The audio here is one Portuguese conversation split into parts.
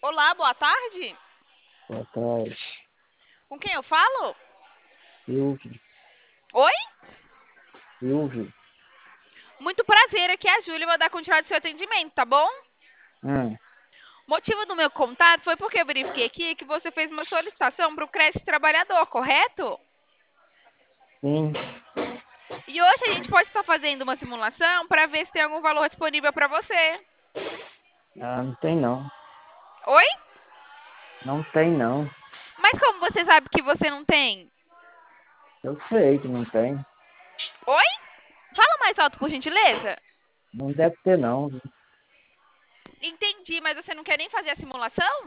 Olá, boa tarde. Boa tarde. Com quem eu falo? Silvio, Oi? Silvio. Muito prazer, aqui é a Júlia, vou dar continuidade ao seu atendimento, tá bom? Hum, O motivo do meu contato foi porque eu verifiquei aqui que você fez uma solicitação para o crédito trabalhador, correto? sim. E hoje a gente pode estar fazendo uma simulação para ver se tem algum valor disponível para você. Ah, não tem não. Oi? Não tem não. Mas como você sabe que você não tem? Eu sei que não tem. Oi? Fala mais alto, por gentileza. Não deve ter não. Viu? Entendi, mas você não quer nem fazer a simulação?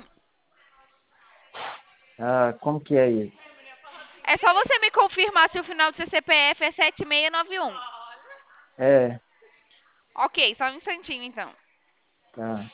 Ah, como que é isso? É só você me confirmar se o final do seu CPF é 7691. É, Ok, só um instantinho então. tá.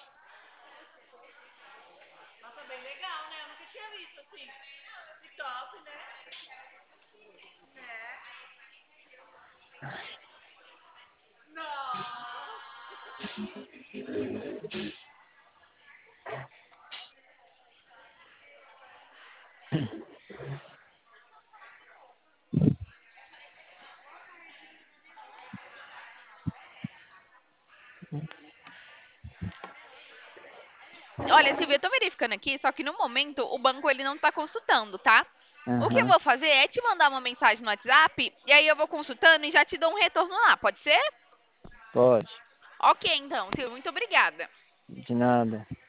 Olha, Silvia, eu tô verificando aqui, só que no momento o banco ele não tá consultando, tá? O que eu Aham, vou fazer é te mandar uma mensagem no WhatsApp e aí eu vou consultando e já te dou um retorno lá, pode ser? pode. Ok, então, Silvia, muito obrigada. De nada.